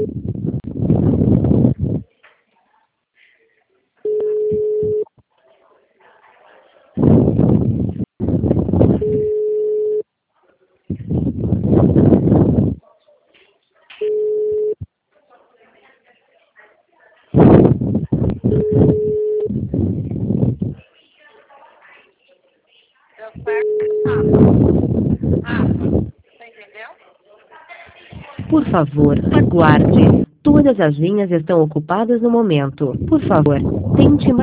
Deu certo, Rafa. Rafa, você entendeu? Por favor, aguarde. Todas as linhas estão ocupadas no momento. Por favor, tente mais.